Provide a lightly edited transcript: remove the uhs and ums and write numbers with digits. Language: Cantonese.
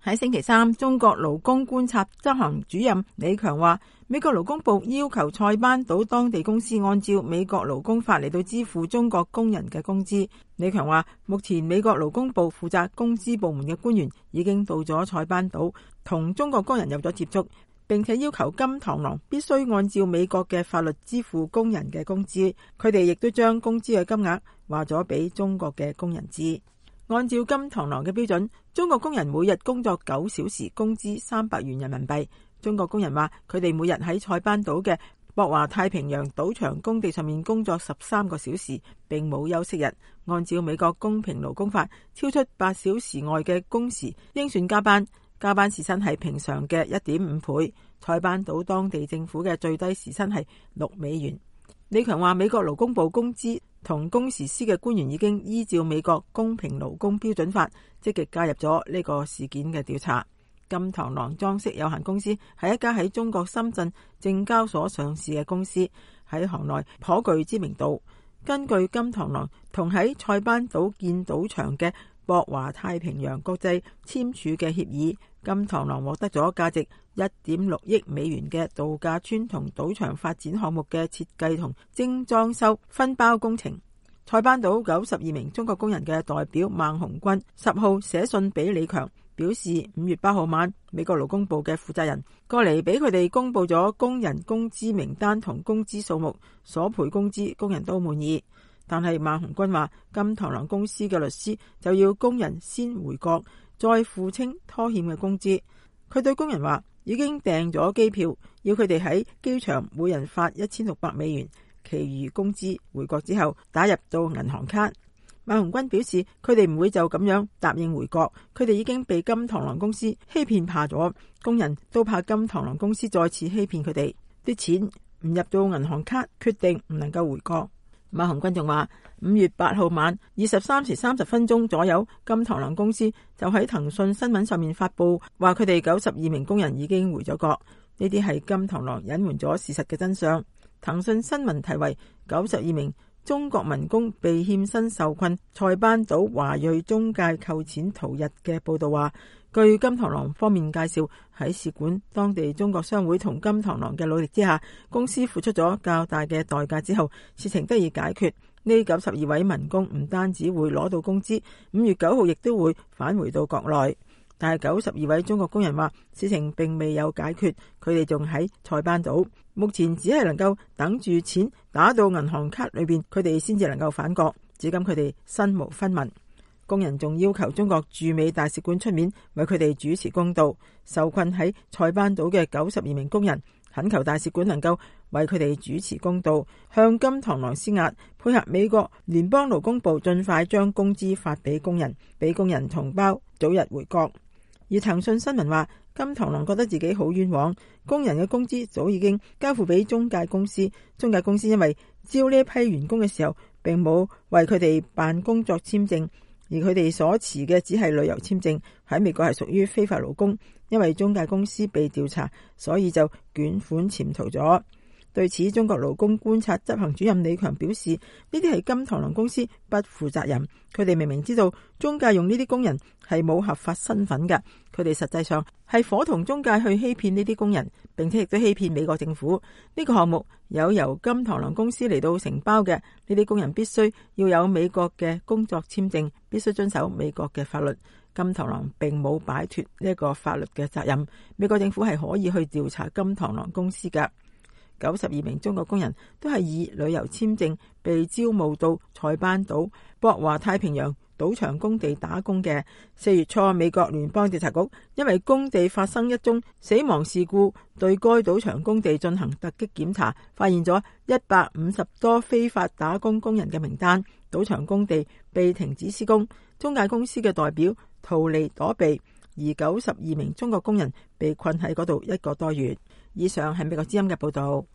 喺星期三，中國勞工觀察執行主任李強話，美國勞工部要求塞班島當地公司按照美國勞工法嚟到支付中國工人嘅工資。李強話，目前美國勞工部負責工資部門嘅官員已經到咗塞班島，同中國工人有咗接觸，並且要求金螳螂必須按照美國嘅法律支付工人嘅工資。佢哋亦都將工資嘅金額話咗俾中國嘅工人知。按照金螳螂嘅標準，中國工人每日工作9小時，工資300元人民幣。中國工人話，佢哋每日喺塞班島嘅博華太平洋賭場工地上面工作13個小時，並冇休息日。按照美國公平勞工法，超出8小時外嘅工時應算加班，加班時薪係平常嘅1.5倍。塞班島當地政府嘅最低時薪係6美元。李強話，美國勞工部工資同工時司嘅官員已經依照美國公平勞工標準法積極介入咗呢個事件嘅調查。金螳螂裝飾有限公司係一家喺中國深圳證交所上市嘅公司，喺行內頗具知名度。根據金螳螂同喺塞班島建賭場嘅博華太平洋國際簽署嘅協議，金螳螂獲得咗價值1.6億美元嘅度假村同賭場發展項目嘅設計同精裝修分包工程。塞班島92名中國工人嘅代表孟鴻軍10號寫信俾李強，表示5月8號晚美國勞工部嘅負責人過嚟俾佢哋公布咗工人工資名單同工資數目，索賠工資，工人都滿意。但係孟鴻軍話，金螳螂公司嘅律師就要工人先回國，再付清拖欠嘅工資。佢對工人話，已經訂咗機票，要佢哋喺機場每人發1600美元，其餘工資回國之後打入到銀行卡。孟鴻軍表示，佢哋唔會就咁樣答應回國，佢哋已經被金螳螂公司欺騙怕咗，工人都怕金螳螂公司再次欺騙佢哋，啲錢唔入到銀行卡，決定唔能夠回國。孟鴻軍仲話，5月8號晚23時30分左右，金螳螂公司就喺騰訊新聞上面發布，話佢哋92名工人已經回咗國。呢啲係金螳螂隱瞞咗事實嘅真相。騰訊新聞題為92名中國民工被欠薪受困，塞班島華裔中介扣錢逃逸嘅報道話，據金螳螂方面介紹，喺使館、當地中國商會同金螳螂嘅努力之下，公司付出咗較大嘅代價之後，事情得以解決。呢92位民工唔單止會攞到工資，5月9號亦都會返回到國內。但係92位中國工人話，事情並未有解決，佢哋仲喺塞班島，目前只係能夠等住錢打到銀行卡裏邊，佢哋先至能夠返國。至今佢哋身無分文。工人仲要求中國駐美大使館出面為佢哋主持公道。受困喺塞班島嘅92名工人懇求大使館能夠為佢哋主持公道，向金螳螂施壓，配合美國聯邦勞工部盡快將工資發俾工人，俾工人同胞早日回國。而騰訊新聞話，金螳螂覺得自己好冤枉，工人嘅工資早已經交付俾中介公司，中介公司因為招呢一批員工嘅時候並冇為佢哋辦工作簽證，而佢哋所持嘅只係旅遊簽證，喺美國係屬於非法勞工。因為中介公司被調查，所以就捲款潛逃咗。對此，中國勞工觀察執行主任李強表示，呢啲係金螳螂公司不負責任，佢哋明明知道中介用呢啲工人係冇合法身份嘅，佢哋實際上係夥同中介去欺騙呢啲工人，並且亦都欺騙美國政府。呢個項目有由金螳螂公司嚟到承包嘅，呢啲工人必須要有美國嘅工作簽證，必須遵守美國嘅法律。金螳螂並冇擺脫呢一個法律嘅責任，美國政府係可以去調查金螳螂公司嘅。92名中國工人都係以旅遊簽證被招募到塞班島博華太平洋賭場工地打工嘅。4月初，美國聯邦調查局因為工地發生一宗死亡事故，對該賭場工地進行突擊檢查，發現咗150多非法打工工人嘅名單，賭場工地被停止施工，中介公司嘅代表逃離躲避，而92名中國工人被困喺嗰度1個多月。以上係美國之音嘅報道。